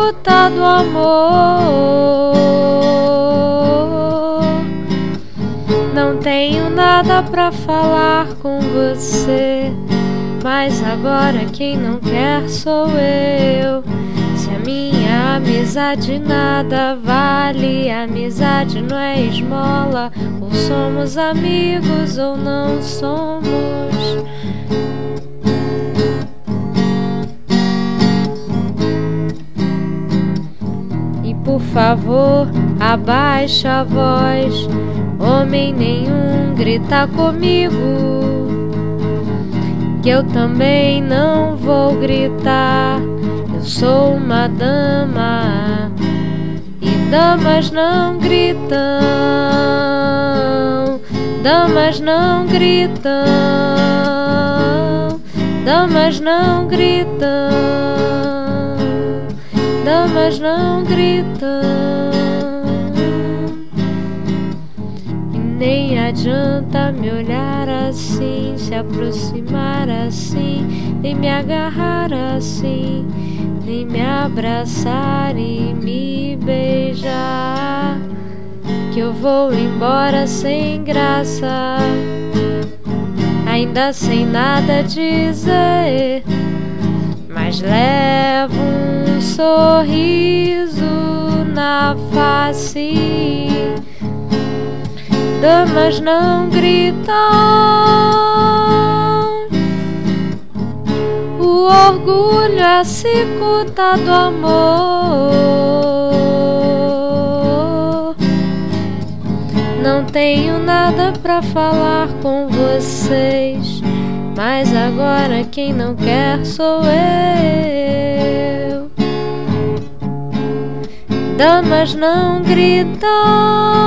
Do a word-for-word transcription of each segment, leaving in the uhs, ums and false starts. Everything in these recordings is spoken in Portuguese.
cicuta do amor. Não tenho nada pra falar com você, mas agora quem não quer sou eu. Se a minha amizade nada vale, amizade não é esmola. Ou somos amigos ou não somos. E por favor, abaixa a voz, homem nenhum grita comigo, que eu também não vou gritar. Eu sou uma dama e damas não gritam, damas não gritam, damas não gritam, damas não gritam. E nem adianta me olhar assim, se aproximar assim, nem me agarrar assim, nem me abraçar e me beijar, que eu vou embora sem graça, ainda sem nada dizer, mas levo um sorriso na face. Damas não gritam, o orgulho é cicuta do amor. Não tenho nada pra falar com vocês, mas agora quem não quer sou eu. Damas não gritam,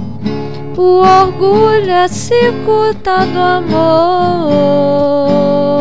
o orgulho é cicuta do amor.